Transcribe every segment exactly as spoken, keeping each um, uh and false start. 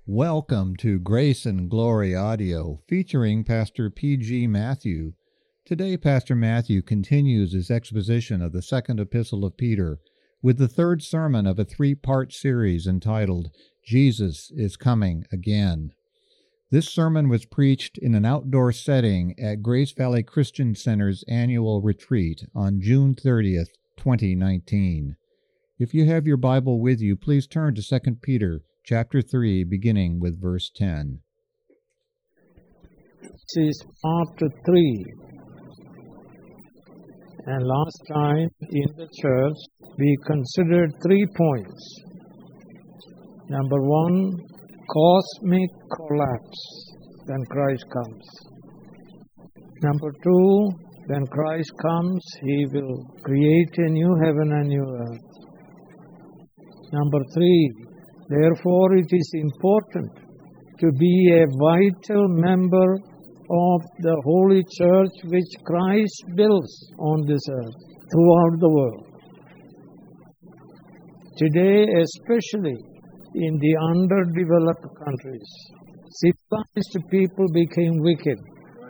Welcome to Grace and Glory Audio, featuring Pastor P G Matthew. Today, Pastor Matthew continues his exposition of the second epistle of Peter with the third sermon of a three-part series entitled, Jesus is Coming Again. This sermon was preached in an outdoor setting at Grace Valley Christian Center's annual retreat on June thirtieth, twenty nineteen. If you have your Bible with you, please turn to Second Peter chapter three, beginning with verse ten. This is part three. And last time in the church, we considered three points. Number one, cosmic collapse when Christ comes. Number two, when Christ comes, He will create a new heaven and new earth. Number three, therefore it is important to be a vital member of the Holy Church which Christ builds on this earth throughout the world. Today, especially in the underdeveloped countries, civilized people became wicked.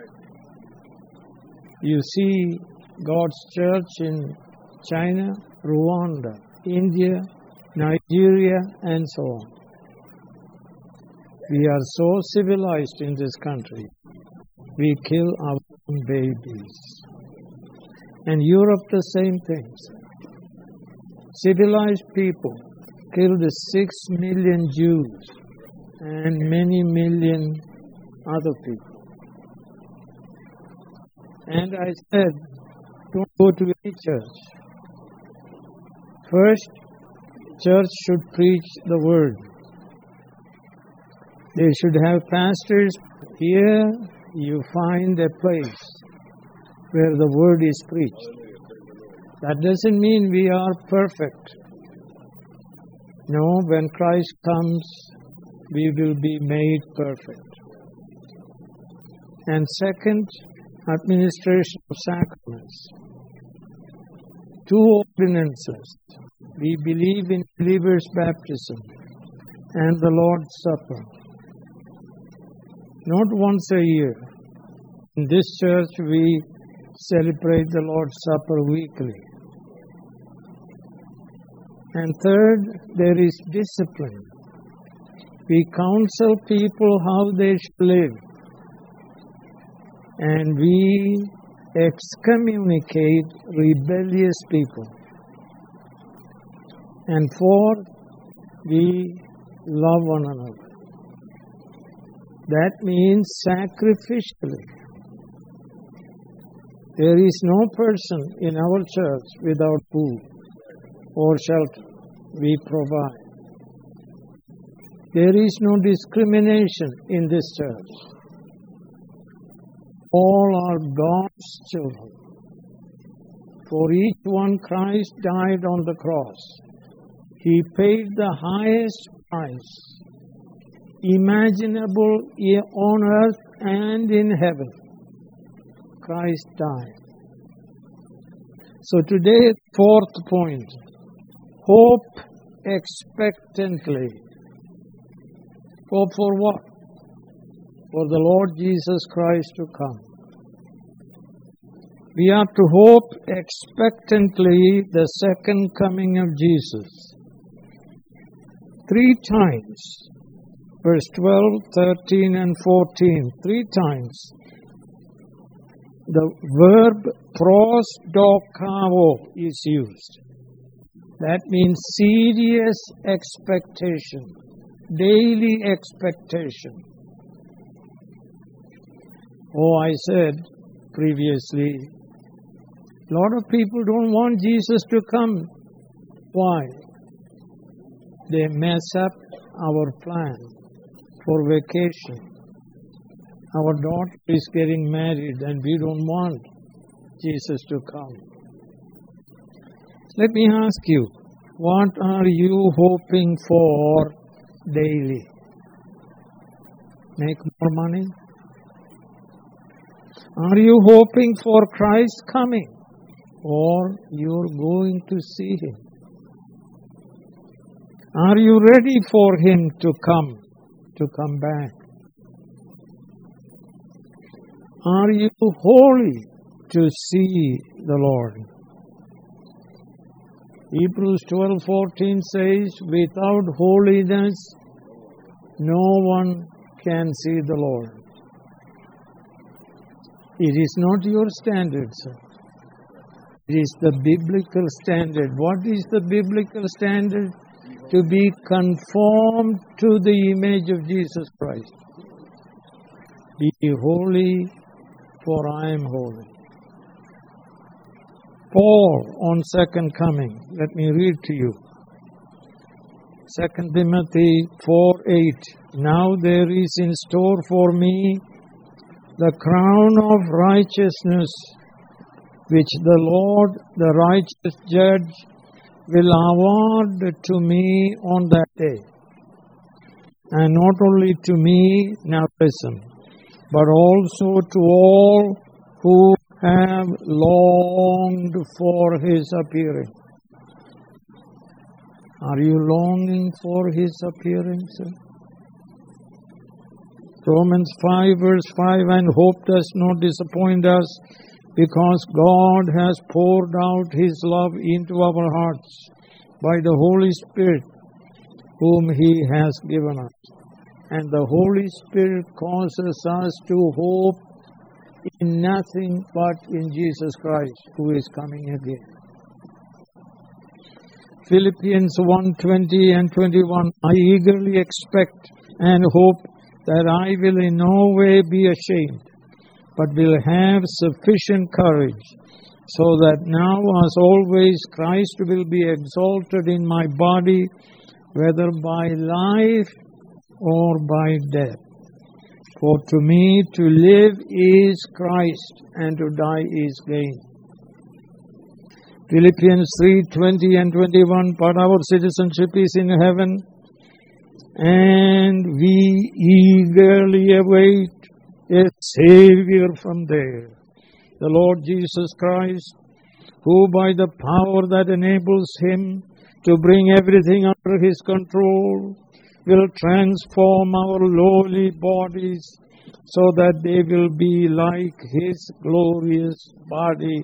You see God's church in China, Rwanda, India, Nigeria, and so on. We are so civilized in this country, we kill our own babies. And Europe, the same things. Civilized people killed six million Jews and many million other people. And I said, don't go to any church. First, church should preach the word. They should have pastors. Here you find a place where the word is preached. That doesn't mean we are perfect. No, when Christ comes, we will be made perfect. And second, administration of sacraments. Two ordinances. We believe in believer's baptism and the Lord's Supper. Not once a year. In this church, we celebrate the Lord's Supper weekly. And third, there is discipline. We counsel people how they should live. And we excommunicate rebellious people. And fourth, we love one another. That means sacrificially. There is no person in our church without food or shelter. We provide. There is no discrimination in this church. All are God's children. For each one, Christ died on the cross. He paid the highest price imaginable on earth and in heaven. Christ died. So today, fourth point, hope expectantly. Hope for what? For the Lord Jesus Christ to come. We are to hope expectantly the second coming of Jesus. Three times, verse twelve, thirteen, and fourteen, three times, the verb prosdokao is used. That means serious expectation, daily expectation. Oh, I said previously, a lot of people don't want Jesus to come. Why? They mess up our plan for vacation. Our daughter is getting married and we don't want Jesus to come. Let me ask you, what are you hoping for daily? Make more money? Are you hoping for Christ's coming? Or you're going to see Him? Are you ready for Him to come to come back? Are you holy to see the Lord? Hebrews twelve fourteen says, without holiness, no one can see the Lord. It is not your standard, sir. It is the biblical standard. What is the biblical standard? To be conformed to the image of Jesus Christ. Be holy, for I am holy. Paul on second coming. Let me read to you. Second Timothy four eight. Now there is in store for me the crown of righteousness, which the Lord, the righteous judge, will award to me on that day. And not only to me, now listen, but also to all who have longed for His appearing. Are you longing for His appearing, sir? Romans five verse five, and hope does not disappoint us, because God has poured out His love into our hearts by the Holy Spirit, whom He has given us. And the Holy Spirit causes us to hope in nothing but in Jesus Christ, who is coming again. Philippians one twenty and twenty-one, I eagerly expect and hope that I will in no way be ashamed, but will have sufficient courage, so that now as always Christ will be exalted in my body, whether by life or by death. For to me to live is Christ, and to die is gain. Philippians three twenty and twenty-one, but our citizenship is in heaven, and we eagerly await a Savior from there, the Lord Jesus Christ, who by the power that enables Him to bring everything under His control, will transform our lowly bodies so that they will be like His glorious body.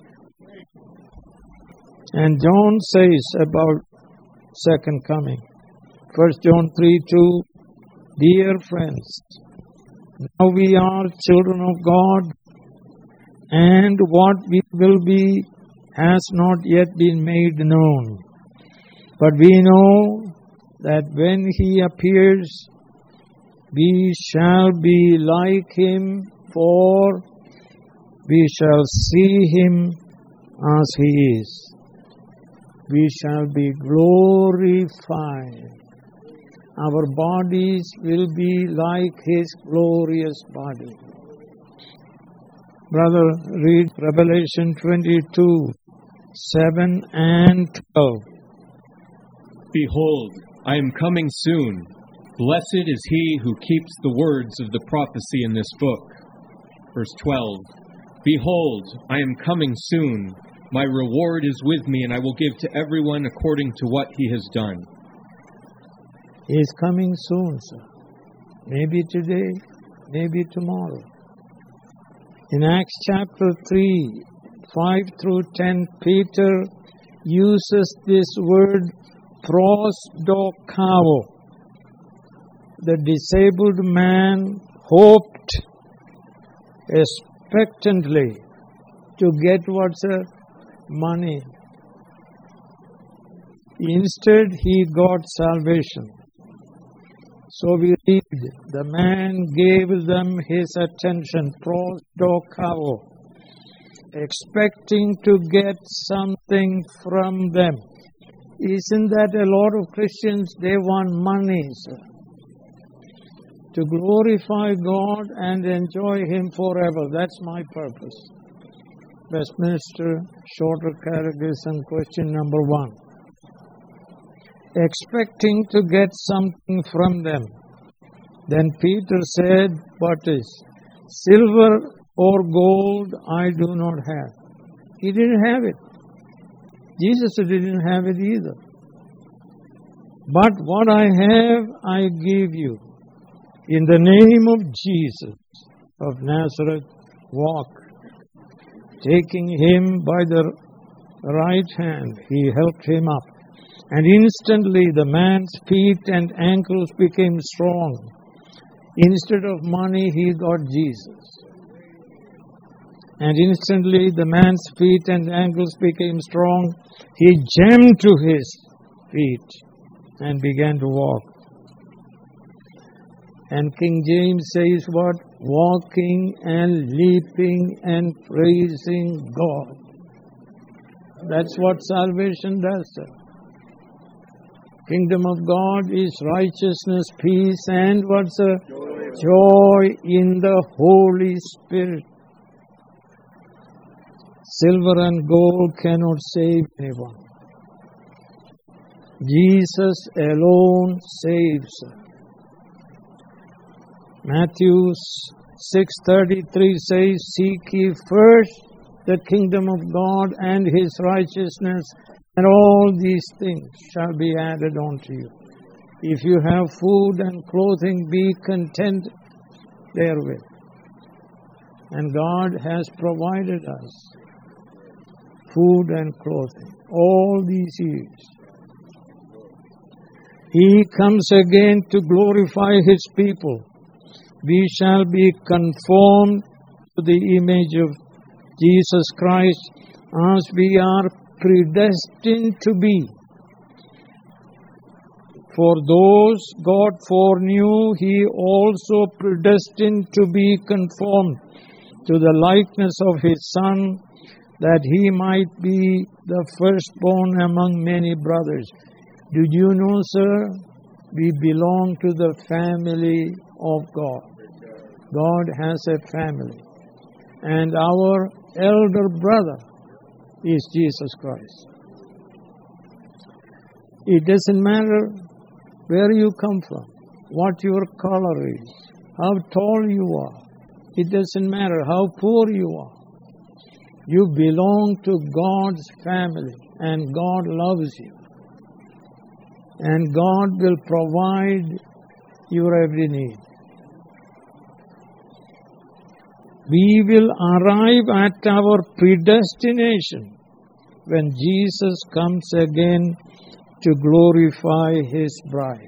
And John says about second coming, First John three two, dear friends, now we are children of God, and what we will be has not yet been made known. But we know that when He appears, we shall be like Him, for we shall see Him as He is. We shall be glorified. Our bodies will be like His glorious body. Brother, read Revelation twenty-two, seven and twelve. Behold, I am coming soon. Blessed is he who keeps the words of the prophecy in this book. Verse twelve. Behold, I am coming soon. My reward is with me, and I will give to everyone according to what he has done. He is coming soon, sir. Maybe today, maybe tomorrow. In Acts chapter three, five through ten, Peter uses this word prosdokao. The disabled man hoped expectantly to get what's a money. Instead, he got salvation. So we read, the man gave them his attention, prosdokao, expecting to get something from them. Isn't that a lot of Christians? They want money, sir, to glorify God and enjoy Him forever. That's my purpose. Westminster Shorter Catechism, question number one. Expecting to get something from them. Then Peter said, what is? Silver or gold I do not have. He didn't have it. Jesus didn't have it either. But what I have, I give you. In the name of Jesus of Nazareth, walk. Taking him by the right hand, he helped him up. And instantly the man's feet and ankles became strong. Instead of money, he got Jesus. And instantly the man's feet and ankles became strong. He jumped to his feet and began to walk. And King James says what? Walking and leaping and praising God. That's what salvation does, sir. Kingdom of God is righteousness, peace, and what's a joy in the Holy Spirit. Silver and gold cannot save anyone. Jesus alone saves. Matthew six thirty-three says, seek ye first the kingdom of God and his righteousness, and all these things shall be added unto you. If you have food and clothing, be content therewith. And God has provided us food and clothing all these years. He comes again to glorify his people. We shall be conformed to the image of Jesus Christ as we are predestined to be. For those God foreknew, he also predestined to be conformed to the likeness of his Son, that he might be the firstborn among many brothers. Did you know, sir, we belong to the family of God. God has a family. And our elder brother is Jesus Christ. It doesn't matter where you come from, what your color is, how tall you are. It doesn't matter how poor you are. You belong to God's family, and God loves you. And God will provide your every need. We will arrive at our predestination when Jesus comes again to glorify his bride.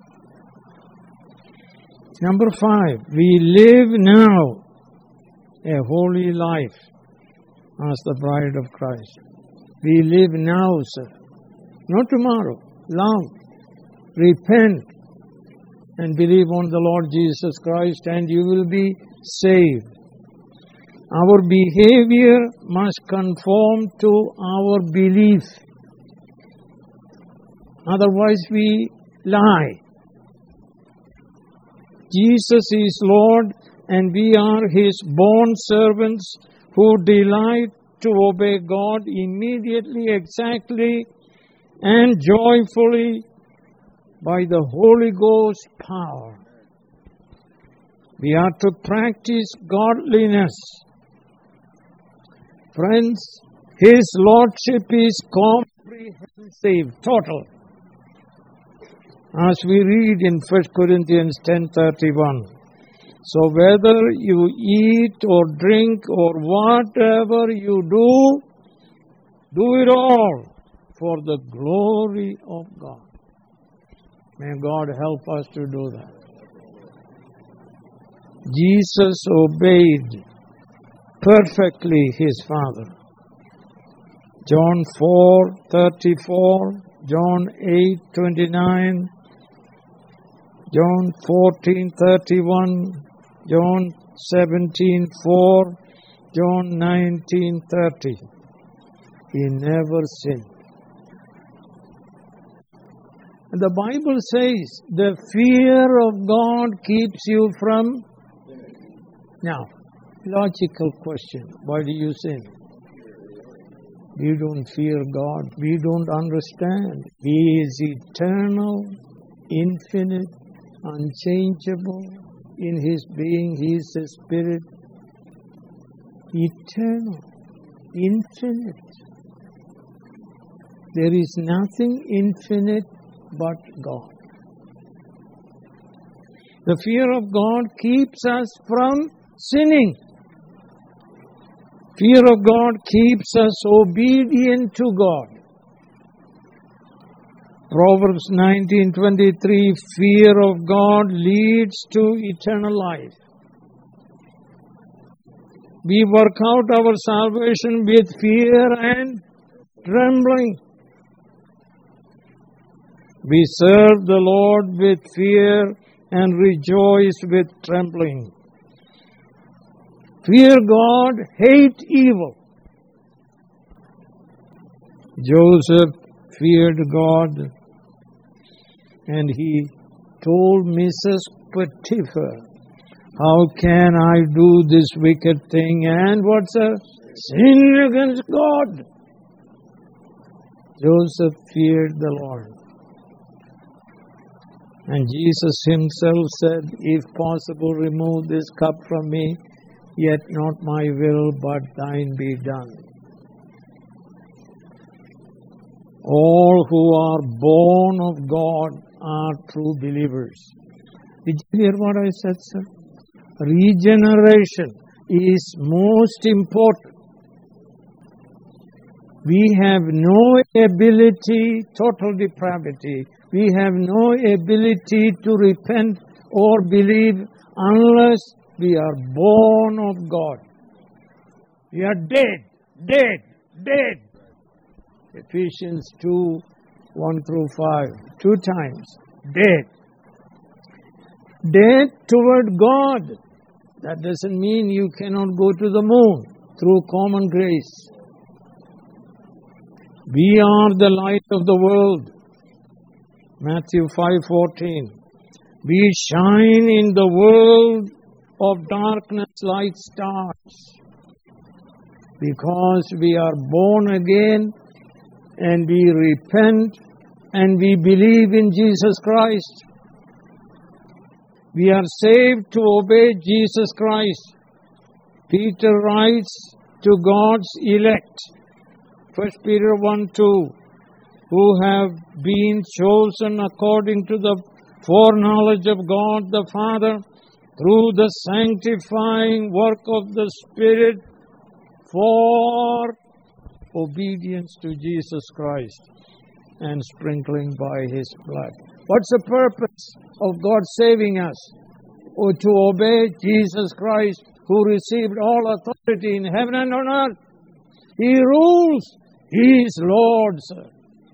Number five, we live now a holy life as the bride of Christ. We live now, sir. Not tomorrow. Now. Repent and believe on the Lord Jesus Christ, and you will be saved. Our behavior must conform to our belief. Otherwise we lie. Jesus is Lord, and we are his born servants who delight to obey God immediately, exactly, and joyfully by the Holy Ghost power. We are to practice godliness. Friends, his lordship is comprehensive, total. As we read in First Corinthians ten thirty-one. So whether you eat or drink or whatever you do, do it all for the glory of God. May God help us to do that. Jesus obeyed perfectly his Father. John four thirty-four, John eight twenty-nine, John fourteen thirty-one, John seventeen four, John nineteen thirty. He never sinned. And the Bible says the fear of God keeps you from. Now, logical question. Why do you sin? We don't fear God. We don't understand. He is eternal, infinite, unchangeable. In his being, he is a spirit. Eternal, infinite. There is nothing infinite but God. The fear of God keeps us from sinning. Fear of God keeps us obedient to God. Proverbs nineteen twenty-three, fear of God leads to eternal life. We work out our salvation with fear and trembling. We serve the Lord with fear and rejoice with trembling. Fear God, hate evil. Joseph feared God, and he told Missus Potiphar, how can I do this wicked thing and what's a sin against God? Joseph feared the Lord. And Jesus himself said, if possible, remove this cup from me, yet not my will, but thine be done. All who are born of God are true believers. Did you hear what I said, sir? Regeneration is most important. We have no ability, total depravity. We have no ability to repent or believe unless we are born of God. We are dead, dead, dead. Ephesians two, one through five. Two times. Dead. Dead toward God. That doesn't mean you cannot go to the moon through common grace. We are the light of the world. Matthew five fourteen. We shine in the world of darkness like stars. Because we are born again and we repent and we believe in Jesus Christ. We are saved to obey Jesus Christ. Peter writes to God's elect, First Peter one two, who have been chosen according to the foreknowledge of God the Father through the sanctifying work of the Spirit for obedience to Jesus Christ and sprinkling by His blood. What's the purpose of God saving us? Or to obey Jesus Christ, who received all authority in heaven and on earth. He rules. He is Lord, sir.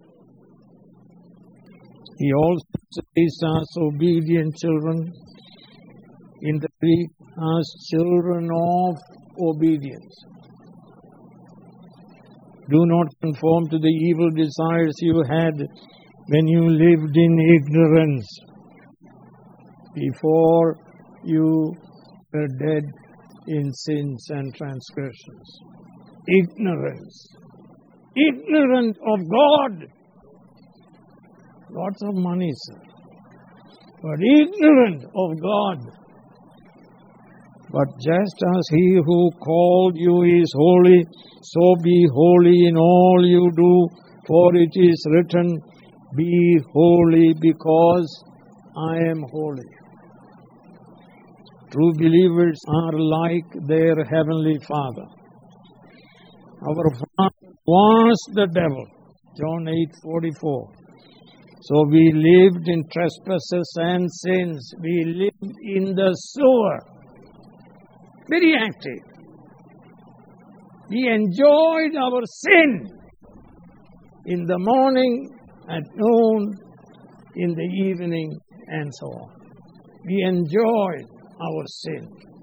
He also says us obedient children, in the Greek as children of obedience. Do not conform to the evil desires you had when you lived in ignorance, before you were dead in sins and transgressions. Ignorance. Ignorant of God. Lots of money, sir. But ignorant of God. But just as He who called you is holy, so be holy in all you do, for it is written, be holy because I am holy. True believers are like their Heavenly Father. Our Father was the devil, John eight forty-four. So we lived in trespasses and sins. We lived in the sewer. Very active. We enjoyed our sin in the morning, at noon, in the evening, and so on. We enjoyed our sin.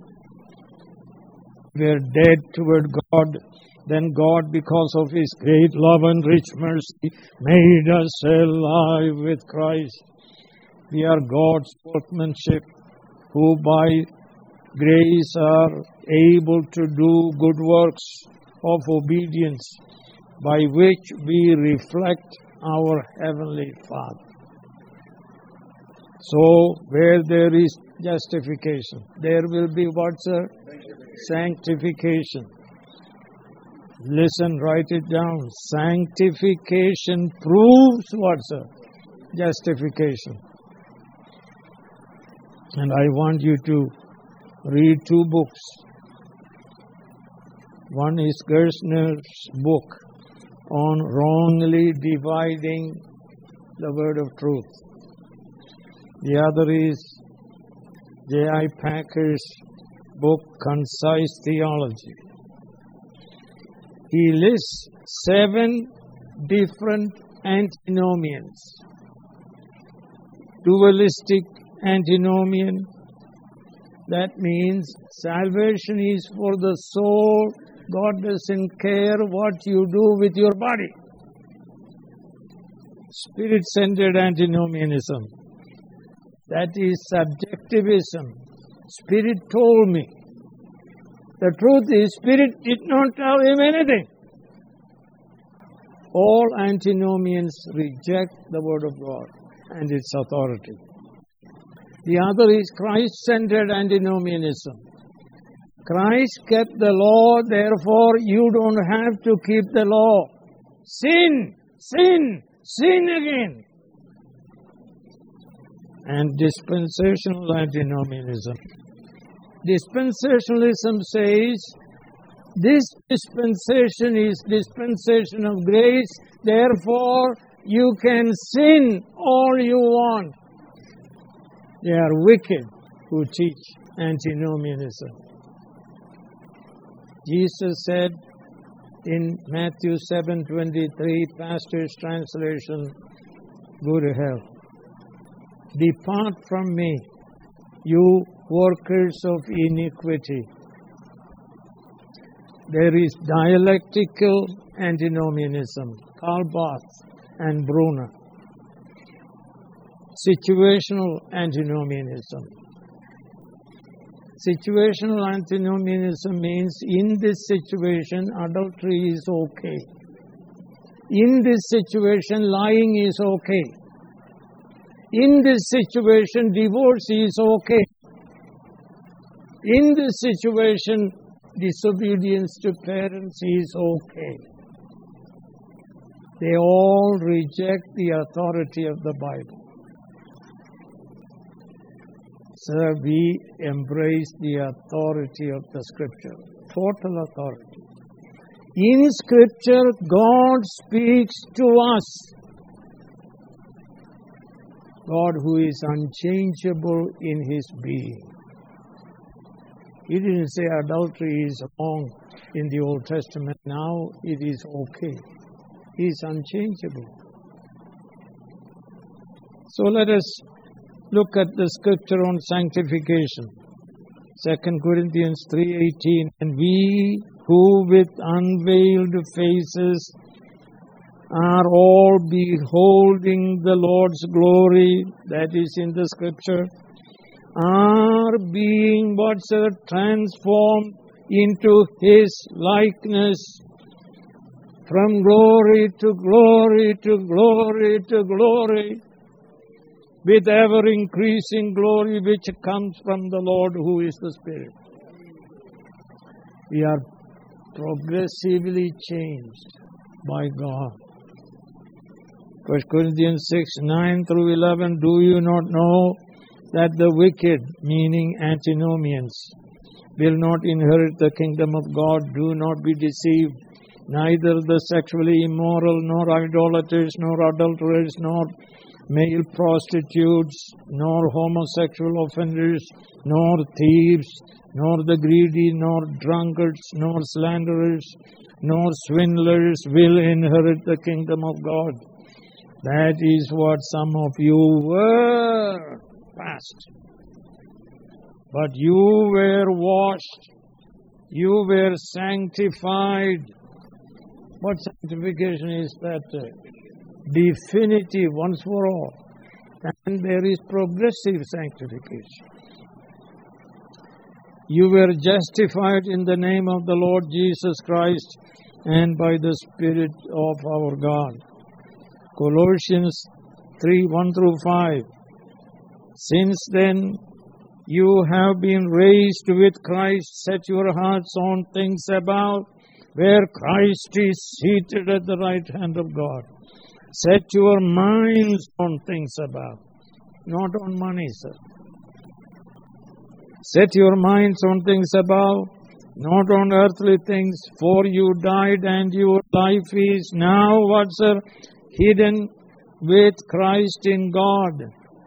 We are dead toward God. Then God, because of His great love and rich mercy, made us alive with Christ. We are God's workmanship, who by grace are able to do good works of obedience, by which we reflect our Heavenly Father. So, where there is justification, there will be what, sir? Sanctification. Listen, write it down. Sanctification proves what, sir? Justification. And I want you to read two books. One is Gerstner's book on wrongly dividing the word of truth. The other is J I Packer's book, Concise Theology. He lists seven different antinomians. Dualistic antinomian, that means salvation is for the soul. God doesn't care what you do with your body. Spirit-centered antinomianism, that is subjectivism. Spirit told me. The truth is, Spirit did not tell him anything. All antinomians reject the Word of God and its authority. The other is Christ-centered antinomianism. Christ kept the law, therefore you don't have to keep the law. Sin, sin, sin again. And dispensational antinomianism. Dispensationalism says, this dispensation is dispensation of grace, therefore you can sin all you want. They are wicked who teach antinomianism. Jesus said in Matthew seven twenty-three, Pastor's translation, go to hell. Depart from me, you workers of iniquity. There is dialectical antinomianism, Karl Barth and Brunner. Situational antinomianism. Situational antinomianism means in this situation, adultery is okay. In this situation, lying is okay. In this situation, divorce is okay. In this situation, disobedience to parents is okay. They all reject the authority of the Bible. So we embrace the authority of the Scripture, total authority. In Scripture, God speaks to us. God who is unchangeable in His being. He didn't say adultery is wrong in the Old Testament. Now it is okay. He is unchangeable. So let us look at the scripture on sanctification. Second Corinthians three eighteen. And we who with unveiled faces are all beholding the Lord's glory, that is in the scripture, are being what's uh, transformed into His likeness from glory to glory to glory to glory, with ever increasing glory which comes from the Lord who is the Spirit. We are progressively changed by God. First Corinthians six, nine through eleven, do you not know that the wicked, meaning antinomians, will not inherit the kingdom of God? Do not be deceived. Neither the sexually immoral, nor idolaters, nor adulterers, nor male prostitutes, nor homosexual offenders, nor thieves, nor the greedy, nor drunkards, nor slanderers, nor swindlers will inherit the kingdom of God. That is what some of you were past. But you were washed, you were sanctified. What sanctification is that? Definitive, once for all. And there is progressive sanctification. You were justified in the name of the Lord Jesus Christ and by the Spirit of our God. Colossians three, one through five. Since then, you have been raised with Christ. Set your hearts on things above, where Christ is seated at the right hand of God. Set your minds on things above, not on money, sir. Set your minds on things above, not on earthly things, for you died and your life is now, what, sir? Hidden with Christ in God.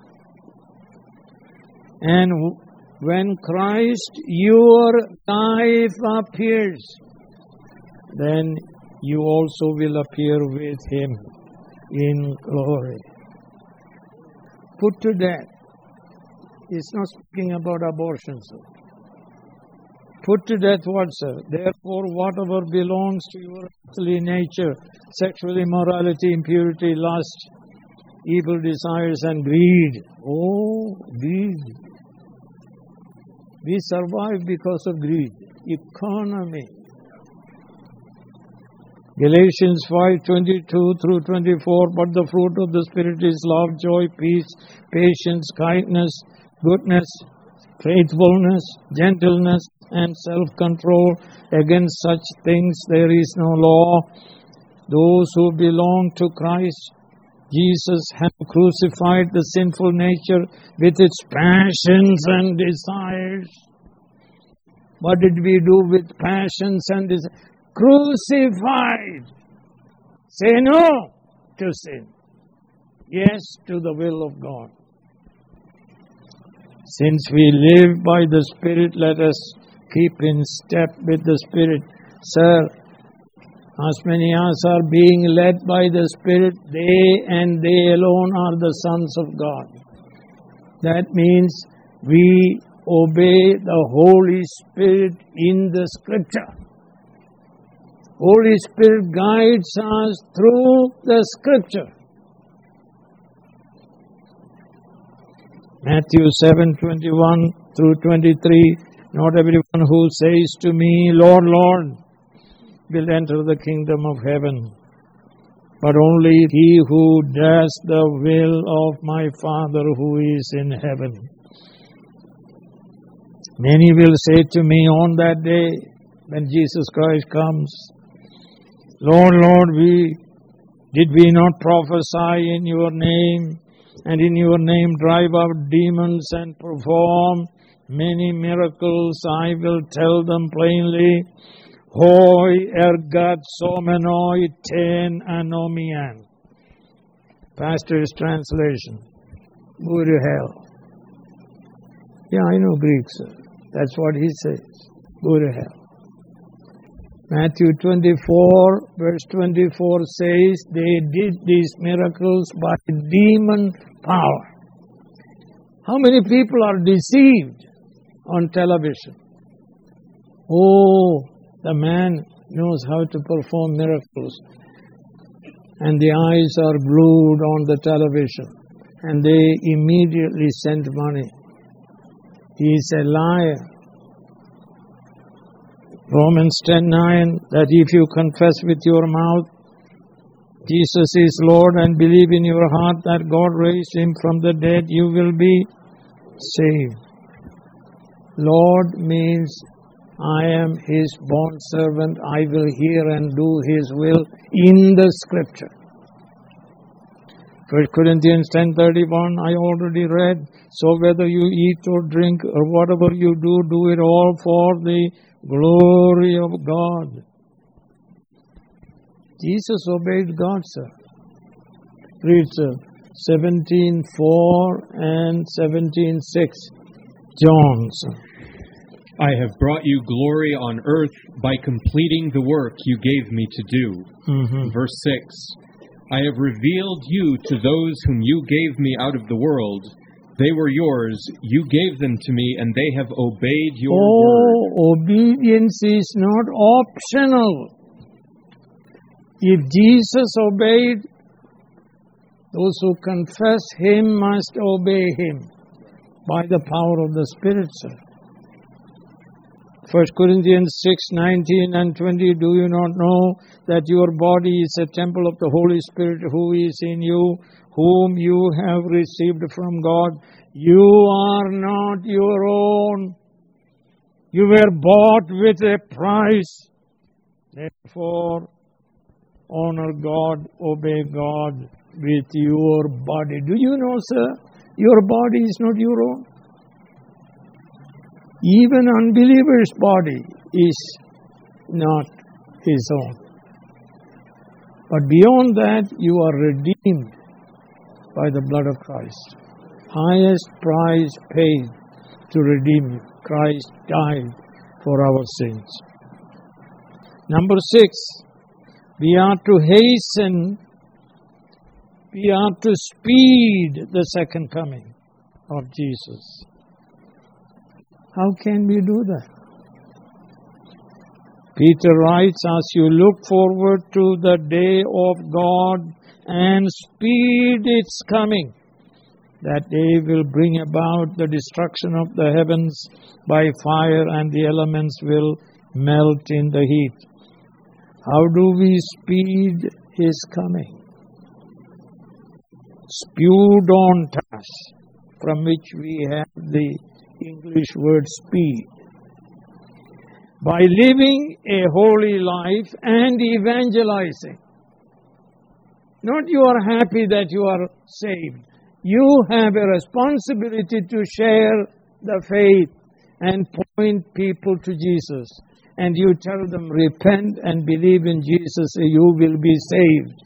And when Christ, your life, appears, then you also will appear with Him in glory. Put to death. It's not speaking about abortion, sir. Put to death what, sir? Therefore, whatever belongs to your earthly nature, sexual immorality, impurity, lust, evil desires, and greed. Oh, greed. We survive because of greed. Economy. Galatians five twenty-two through twenty-four, but the fruit of the Spirit is love, joy, peace, patience, kindness, goodness, faithfulness, gentleness, and self-control. Against such things there is no law. Those who belong to Christ Jesus have crucified the sinful nature with its passions and desires. What did we do with passions and desires? Crucified. Say no to sin. Yes to the will of God. Since we live by the Spirit, let us keep in step with the Spirit. Sir, as many as are being led by the Spirit, they and they alone are the sons of God. That means we obey the Holy Spirit in the Scripture. Holy Spirit guides us through the Scripture. Matthew seven twenty-one through twenty-three. Not everyone who says to me, Lord, Lord, will enter the kingdom of heaven, but only he who does the will of my Father who is in heaven. Many will say to me on that day, when Jesus Christ comes, Lord, Lord, we did we not prophesy in your name, and in your name drive out demons and perform many miracles? I will tell them plainly, Hoi ergat somenoi ten anomian. Pastor's translation. Go to hell. Yeah, I know Greek, sir. That's what he says. Go to hell. Matthew twenty-four, verse twenty-four says, they did these miracles by demon power. How many people are deceived on television? Oh, the man knows how to perform miracles. And the eyes are glued on the television. And they immediately send money. He's a liar. Romans ten nine, that if you confess with your mouth Jesus is Lord and believe in your heart that God raised Him from the dead, you will be saved. Lord means I am His bondservant. I will hear and do His will in the Scripture. First Corinthians ten thirty-one, I already read. So whether you eat or drink or whatever you do, do it all for the glory of God. Jesus obeyed God, sir. Read, sir, seventeen four and seventeen six. John, sir. I have brought you glory on earth by completing the work you gave me to do. Mm-hmm. Verse six. I have revealed you to those whom you gave me out of the world. They were yours. You gave them to me, and they have obeyed your oh, word. Obedience is not optional. If Jesus obeyed, those who confess Him must obey Him by the power of the Spirit, sir. First Corinthians six nineteen and twenty, do you not know that your body is a temple of the Holy Spirit who is in you, whom you have received from God? You are not your own. You were bought with a price. Therefore, honor God, obey God with your body. Do you know, sir, your body is not your own? Even unbeliever's body is not his own. But beyond that, you are redeemed by the blood of Christ. Highest price paid to redeem you. Christ died for our sins. Number six, we are to hasten, we are to speed the second coming of Jesus. How can we do that? Peter writes, as you look forward to the day of God and speed its coming, that day will bring about the destruction of the heavens by fire, and the elements will melt in the heat. How do we speed His coming? Spudontas, from which we have the English word speed. By living a holy life and evangelizing. Not you are happy that you are saved. You have a responsibility to share the faith and point people to Jesus. And you tell them, repent and believe in Jesus, you will be saved.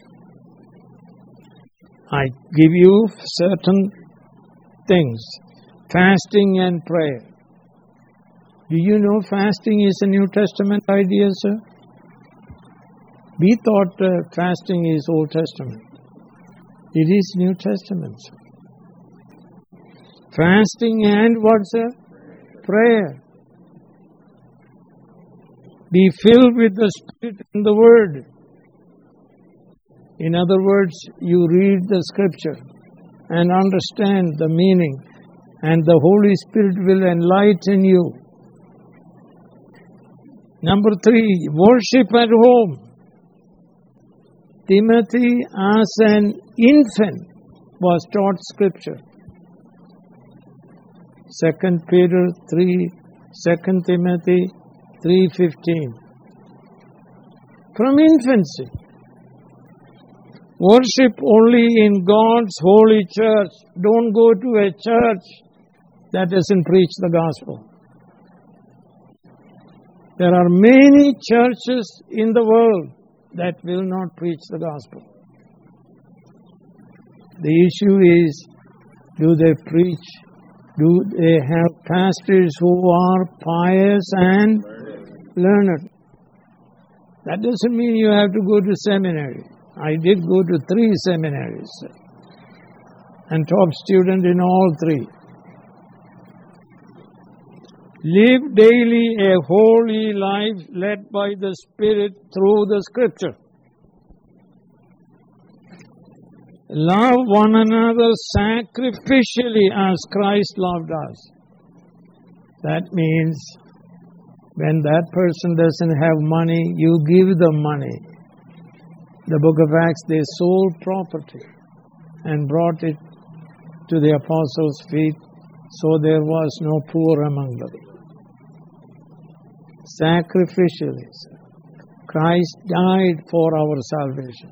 I give you certain things. Fasting and prayer. Do you know fasting is a New Testament idea, sir? We thought uh, fasting is Old Testament. It is New Testament, sir. Fasting and what, sir? Prayer. Be filled with the Spirit and the Word. In other words, you read the Scripture and understand the meaning, and the Holy Spirit will enlighten you. Number three, worship at home. Timothy, as an infant, was taught Scripture. Second Peter three, Second Timothy three fifteen. From infancy. Worship only in God's holy church. Don't go to a church that doesn't preach the gospel. There are many churches in the world that will not preach the gospel. The issue is, do they preach? Do they have pastors who are pious and learned? That doesn't mean you have to go to seminary. I did go to three seminaries and top student in all three. Live daily a holy life led by the Spirit through the Scripture. Love one another sacrificially as Christ loved us. That means when that person doesn't have money, you give them money. The book of Acts, they sold property and brought it to the apostles' feet, so there was no poor among them. Sacrificially. Christ died for our salvation.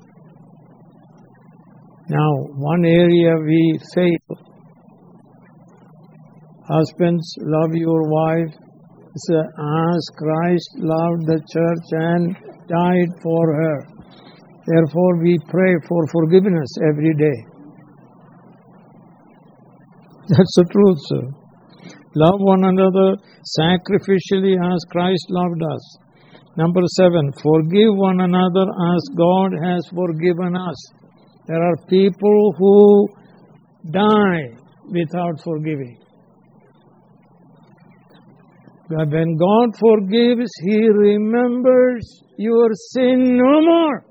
Now, one area we fail. Husbands, love your wife as Christ loved the church and died for her. Therefore, we pray for forgiveness every day. That's the truth, sir. Love one another sacrificially as Christ loved us. Number seven, forgive one another as God has forgiven us. There are people who die without forgiving. But when God forgives, He remembers your sin no more.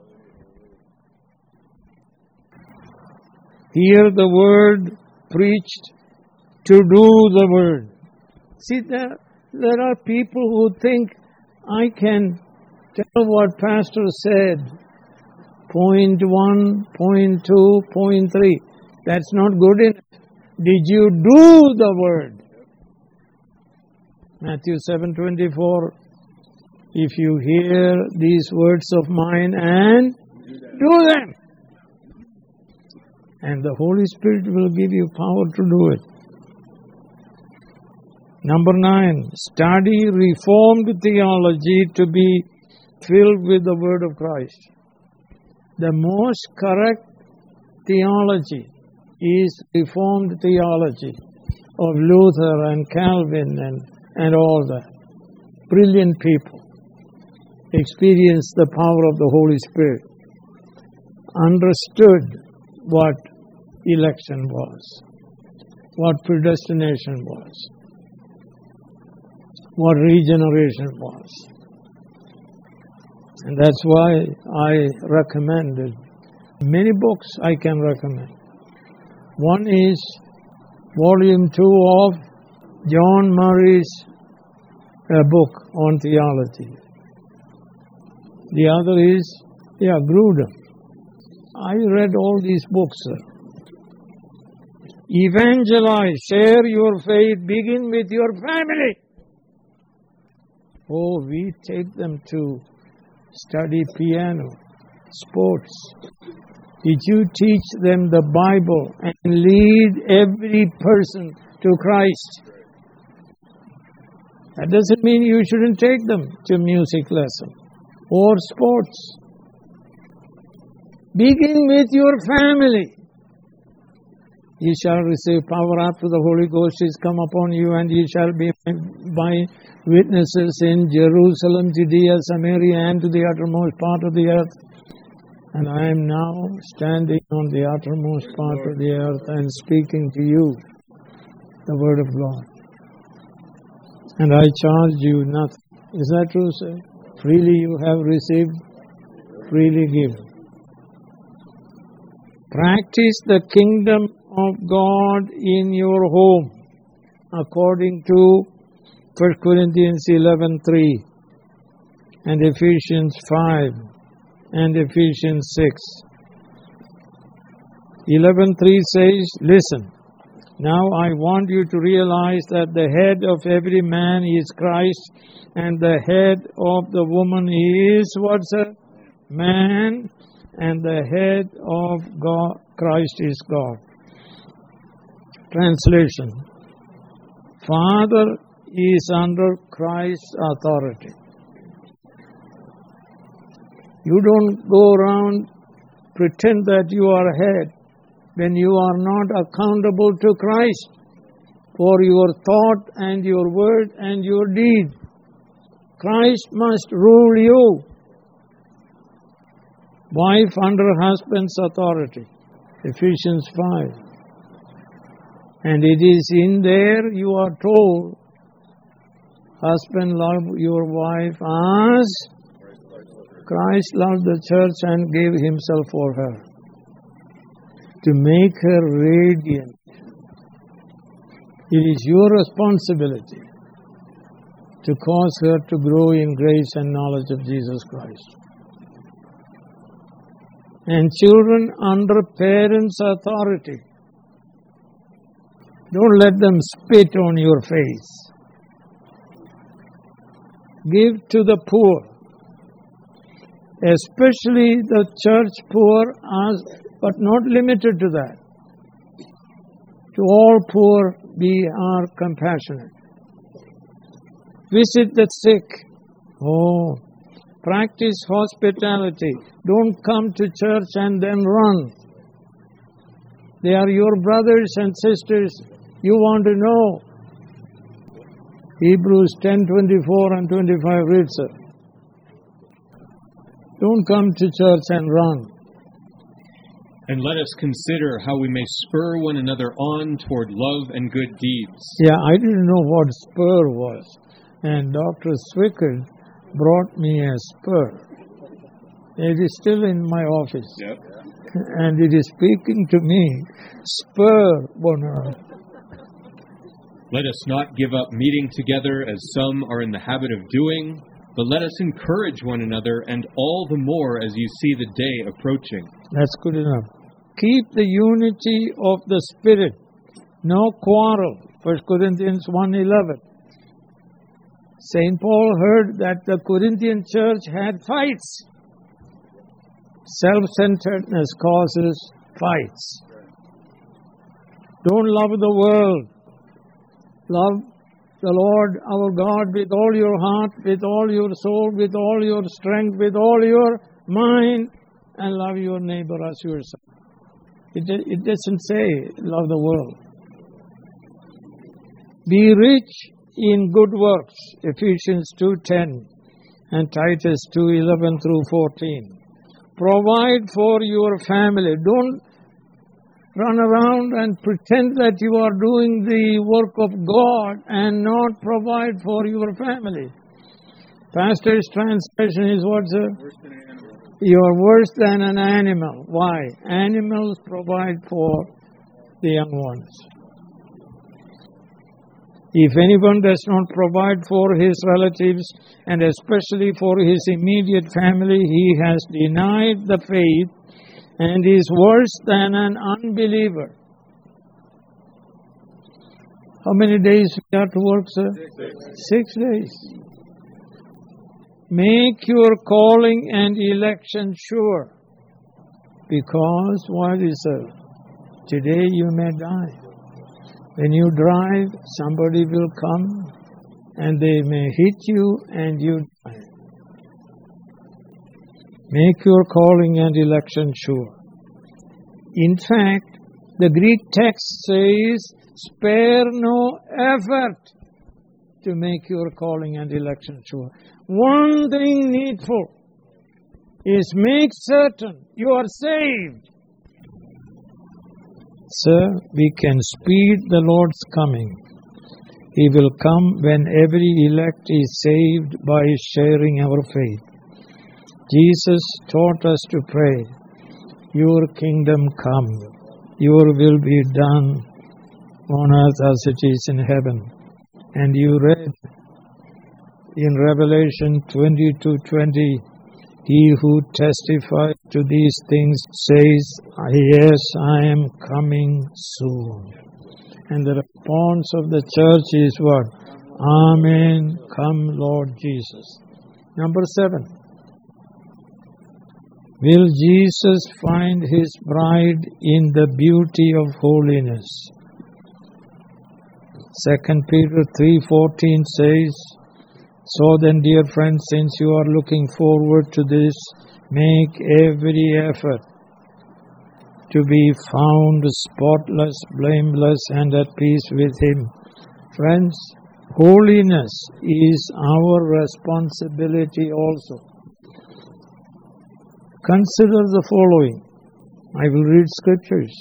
Hear the word preached, to do the word. See, there, there are people who think, I can tell what pastor said. Point one, point two, point three. That's not good enough. Did you do the word? Matthew seven twenty-four. If you hear these words of mine and do them, and the Holy Spirit will give you power to do it. Number nine, study Reformed theology to be filled with the Word of Christ. The most correct theology is Reformed theology of Luther and Calvin and, and all that. Brilliant people. Experienced the power of the Holy Spirit. Understood what election was, what predestination was, what regeneration was. And that's why I recommended many books I can recommend. One is volume two of John Murray's uh, book on theology. The other is, yeah, Grudem. I read all these books, sir. Evangelize, share your faith, begin with your family. Oh, we take them to study piano, sports. Did you teach them the Bible and lead every person to Christ? That doesn't mean you shouldn't take them to music lesson or sports. Begin with your family. Ye shall receive power after the Holy Ghost is come upon you, and ye shall be my witnesses in Jerusalem, Judea, Samaria, and to the uttermost part of the earth. And I am now standing on the uttermost part of the earth and speaking to you the Word of God. And I charge you nothing. Is that true, sir? Freely you have received, freely give. Practice the kingdom of God in your home, according to First Corinthians eleven three and Ephesians five and Ephesians six. eleven three says, listen, now I want you to realize that the head of every man is Christ, and the head of the woman is, what's a man, and the head of God, Christ is God. Translation. Father is under Christ's authority. You don't go around pretend that you are head when you are not accountable to Christ for your thought and your word and your deed. Christ must rule you. Wife under husband's authority. Ephesians five. And it is in there you are told, husband, love your wife as Christ loved the church and gave himself for her, to make her radiant. It is your responsibility to cause her to grow in grace and knowledge of Jesus Christ. And children under parents' authority. Don't let them spit on your face. Give to the poor, especially the church poor, as, but not limited to that. To all poor, we are compassionate. Visit the sick. Oh, practice hospitality. Don't come to church and then run. They are your brothers and sisters. You want to know. Hebrews ten twenty-four and twenty-five reads it. Don't come to church and run. And let us consider how we may spur one another on toward love and good deeds. Yeah, I didn't know what spur was. And Doctor Zwickard brought me a spur. It is still in my office. Yep. And it is speaking to me. Spur one another. Let us not give up meeting together as some are in the habit of doing, but let us encourage one another, and all the more as you see the day approaching. That's good enough. Keep the unity of the Spirit. No quarrel. First Corinthians one eleven. Saint Paul heard that the Corinthian church had fights. Self-centeredness causes fights. Don't love the world. Love the Lord our God with all your heart, with all your soul, with all your strength, with all your mind, and love your neighbor as yourself. It, it doesn't say love the world. Be rich in good works, Ephesians two ten and Titus two eleven through fourteen. Provide for your family. Don't run around and pretend that you are doing the work of God and not provide for your family. Pastor's translation is what, sir? You are worse than an animal. Why? Animals provide for the young ones. If anyone does not provide for his relatives, and especially for his immediate family, he has denied the faith and is worse than an unbeliever. How many days we have to work, sir? Six, Six days. Make your calling and election sure. Because, what is it? Today you may die. When you drive, somebody will come and they may hit you and you die. Make your calling and election sure. In fact, the Greek text says, spare no effort to make your calling and election sure. One thing needful is make certain you are saved. Sir, we can speed the Lord's coming. He will come when every elect is saved by sharing our faith. Jesus taught us to pray, your kingdom come, your will be done on earth as it is in heaven. And you read in Revelation twenty-two twenty, he who testifies to these things says, yes, I am coming soon. And the response of the church is what? Amen, come Lord Jesus. Number seven. Will Jesus find his bride in the beauty of holiness? Second Peter three fourteen says, so then, dear friends, since you are looking forward to this, make every effort to be found spotless, blameless, and at peace with Him. Friends, holiness is our responsibility also. Consider the following. I will read scriptures.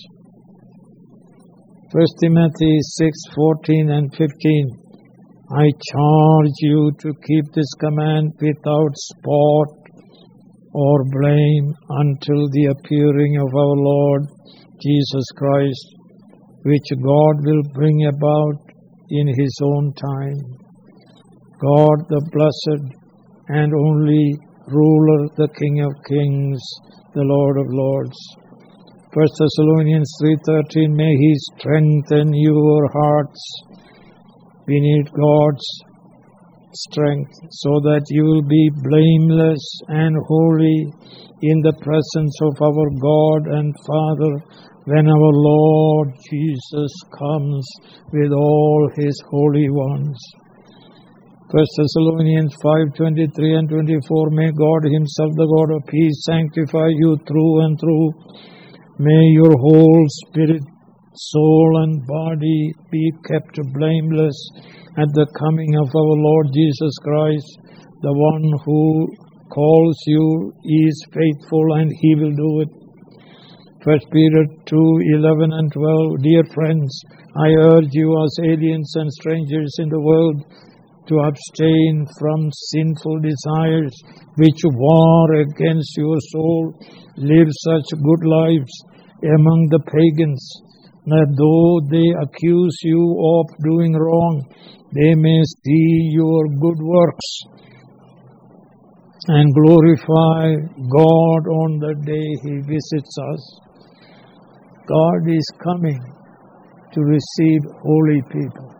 First Timothy six fourteen and fifteen. I charge you to keep this command without spot or blame until the appearing of our Lord Jesus Christ, which God will bring about in His own time. God the blessed and only ruler, the King of kings, the Lord of lords. First Thessalonians three thirteen, may He strengthen your hearts. We need God's strength so that you will be blameless and holy in the presence of our God and Father when our Lord Jesus comes with all His holy ones. First Thessalonians five twenty-three and twenty-four, may God Himself, the God of peace, sanctify you through and through. May your whole spirit, soul and body be kept blameless at the coming of our Lord Jesus Christ. The one who calls you is faithful and He will do it. First Peter two eleven and twelve, dear friends, I urge you as aliens and strangers in the world to abstain from sinful desires which war against your soul. Live such good lives among the pagans, that though they accuse you of doing wrong, they may see your good works and glorify God on the day He visits us. God is coming to receive holy people.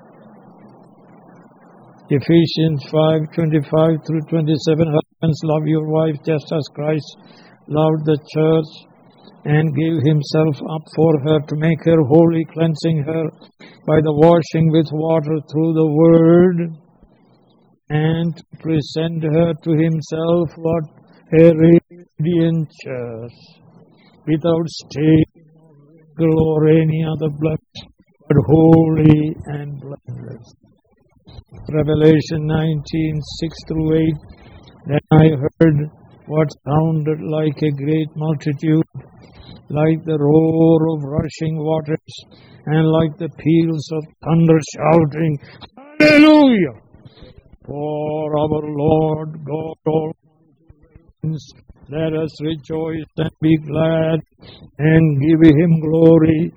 Ephesians five twenty-five through twenty-seven, husbands, love your wife just as Christ loved the church and gave himself up for her to make her holy, cleansing her by the washing with water through the word, and to present her to himself what a radiant church, without stain or any other blemish, but holy and blameless. Revelation nineteen, six through eight. Then I heard what sounded like a great multitude, like the roar of rushing waters, and like the peals of thunder, shouting, Hallelujah! For our Lord God Almighty, let us rejoice and be glad and give him glory.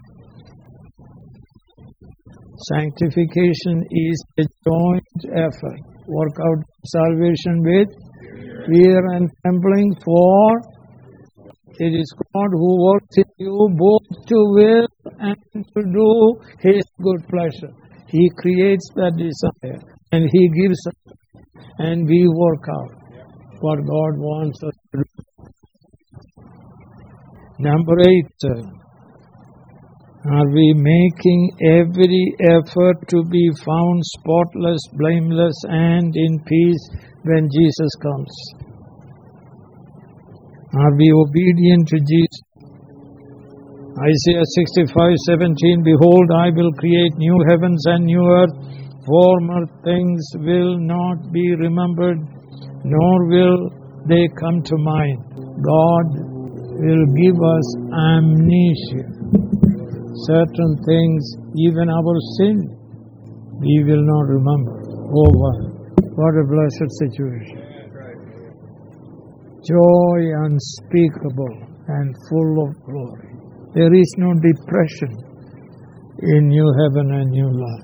Sanctification is a joint effort. Work out salvation with fear and trembling, for it is God who works in you both to will and to do his good pleasure. He creates that desire and he gives us, and we work out what God wants us to do. Number eight. Are we making every effort to be found spotless, blameless, and in peace when Jesus comes? Are we obedient to Jesus? Isaiah sixty-five seventeen, Behold, I will create new heavens and new earth. Former things will not be remembered, nor will they come to mind. God will give us amnesia. Certain things, even our sin, we will not remember. Oh, what, what a blessed situation. Joy unspeakable and full of glory. There is no depression in new heaven and new life.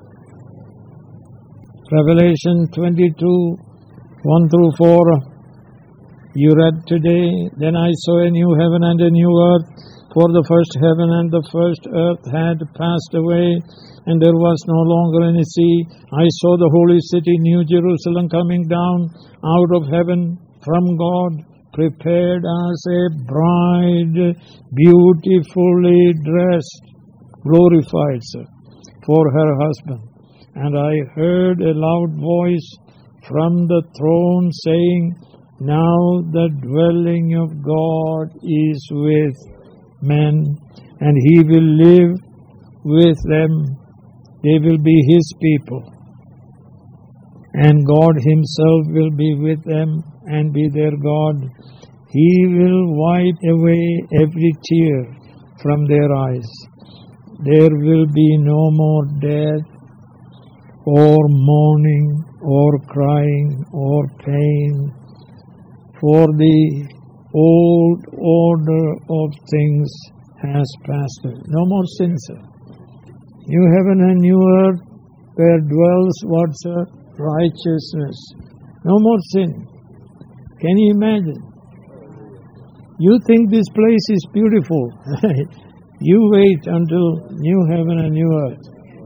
Revelation twenty-two, one through four. You read today, Then I saw a new heaven and a new earth. For the first heaven and the first earth had passed away, and there was no longer any sea. I saw the holy city, New Jerusalem, coming down out of heaven from God, prepared as a bride, beautifully dressed, glorified sir, for her husband. And I heard a loud voice from the throne saying, Now the dwelling of God is with men, and he will live with them. They will be his people, and God himself will be with them and be their God. He will wipe away every tear from their eyes. There will be no more death, or mourning, or crying, or pain, for the old order of things has passed away. No more sin, sir. New heaven and new earth, where dwells what, sir? Righteousness. No more sin. Can you imagine? You think this place is beautiful. You wait until new heaven and new earth.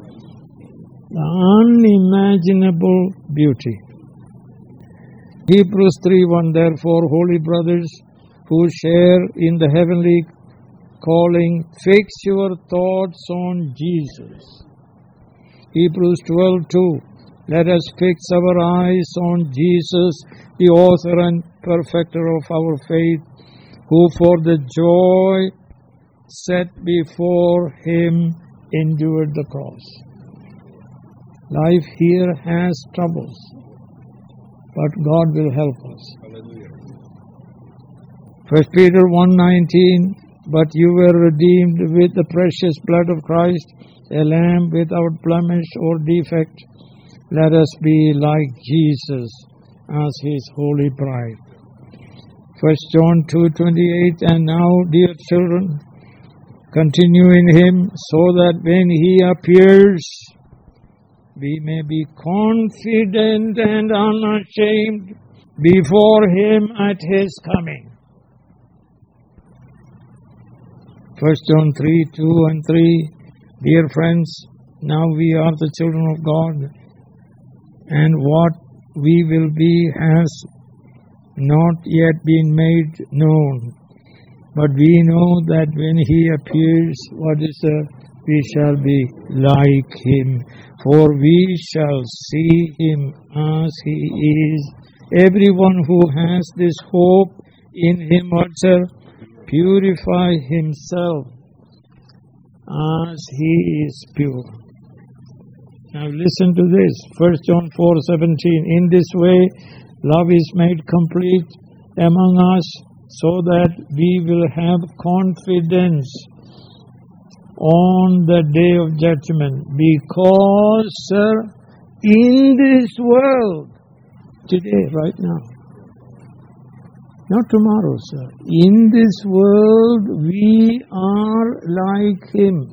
The unimaginable beauty. Hebrews three one, Therefore, holy brothers, who share in the heavenly calling, fix your thoughts on Jesus. Hebrews twelve two, Let us fix our eyes on Jesus, the author and perfecter of our faith, who for the joy set before him endured the cross. Life here has troubles, but God will help us. Hallelujah. First Peter one nineteen, But you were redeemed with the precious blood of Christ, a lamb without blemish or defect. Let us be like Jesus as his holy bride. First John two twenty-eight, And now, dear children, continue in him, so that when he appears, we may be confident and unashamed before him at his coming. First John three two and three, Dear friends, now we are the children of God, and what we will be has not yet been made known. But we know that when He appears, what is the, we shall be like Him, for we shall see Him as He is. Everyone who has this hope in Him, what shall purify himself as He is pure. Now listen to this, First John four seventeen. In this way, love is made complete among us, so that we will have confidence on the day of judgment. Because, sir, in this world, today, right now, not tomorrow, sir, in this world we are like Him.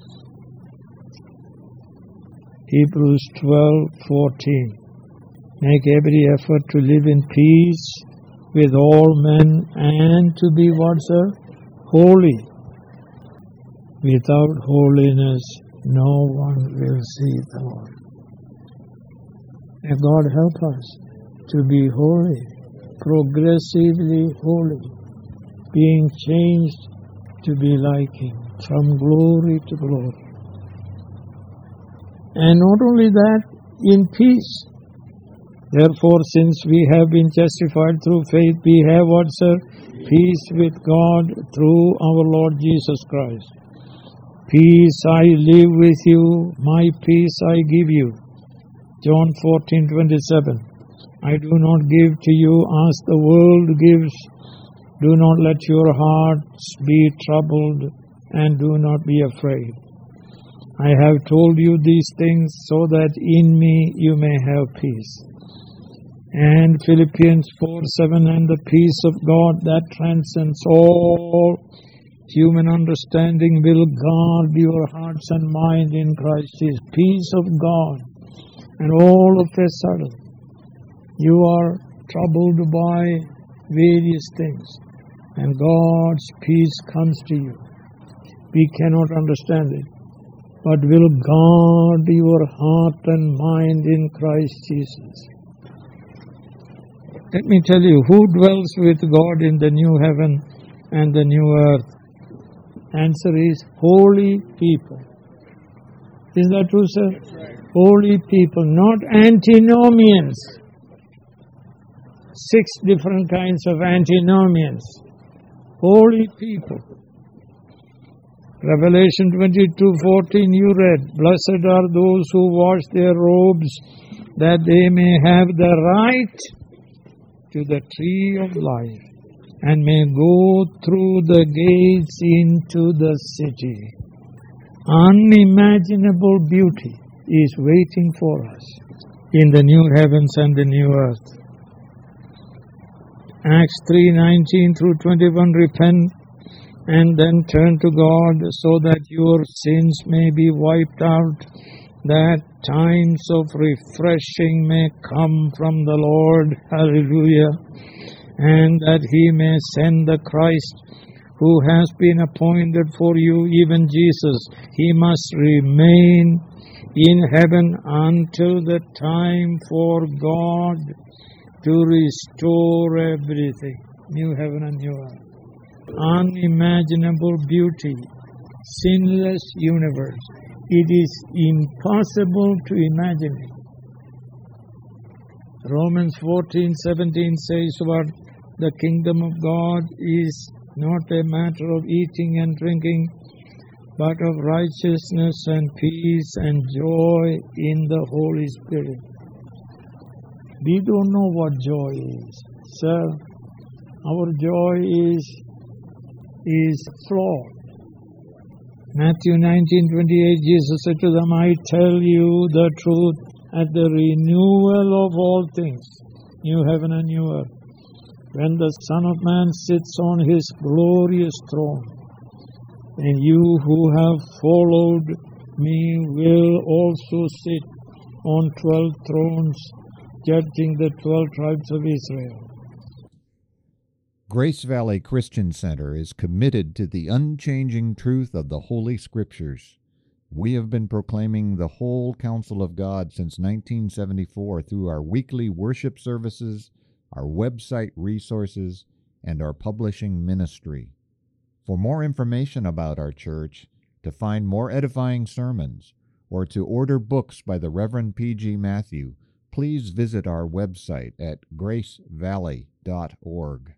Hebrews twelve fourteen. Make every effort to live in peace with all men and to be what, sir? Holy. Without holiness, no one will see the Lord. May God help us to be holy, progressively holy, being changed to be like Him, from glory to glory. And not only that, in peace. Therefore, since we have been justified through faith, we have what, sir? Peace with God through our Lord Jesus Christ. Peace I live with you, my peace I give you. John fourteen twenty-seven. I do not give to you as the world gives. Do not let your hearts be troubled, and do not be afraid. I have told you these things so that in me you may have peace. And Philippians four seven, and the peace of God that transcends all human understanding will guard your hearts and mind in Christ Jesus. Peace of God. And all of a sudden, you are troubled by various things, and God's peace comes to you. We cannot understand it, but will guard your heart and mind in Christ Jesus. Let me tell you, who dwells with God in the new heaven and the new earth? Answer is holy people. Is that true, sir? That's right. Holy people, not antinomians. Six different kinds of antinomians. Holy people. Revelation twenty-two fourteen, you read, blessed are those who wash their robes, that they may have the right to the tree of life, and may go through the gates into the city. Unimaginable beauty is waiting for us in the new heavens and the new earth. Acts three nineteen through twenty-one, repent and then turn to God so that your sins may be wiped out, that times of refreshing may come from the Lord, hallelujah, and that He may send the Christ who has been appointed for you, even Jesus. He must remain in heaven until the time for God to restore everything. New heaven and new earth. Unimaginable beauty, sinless universe. It is impossible to imagine it. Romans fourteen seventeen says what? The kingdom of God is not a matter of eating and drinking, but of righteousness and peace and joy in the Holy Spirit. We don't know what joy is, sir. Our joy is is flawed. Matthew nineteen twenty-eight, Jesus said to them, I tell you the truth, at the renewal of all things, new heaven and new earth, when the Son of Man sits on His glorious throne, and you who have followed me will also sit on twelve thrones, judging the twelve tribes of Israel. Grace Valley Christian Center is committed to the unchanging truth of the Holy Scriptures. We have been proclaiming the whole counsel of God since nineteen seventy-four through our weekly worship services, our website resources, and our publishing ministry. For more information about our church, to find more edifying sermons, or to order books by the Reverend P G Matthew, please visit our website at grace valley dot org.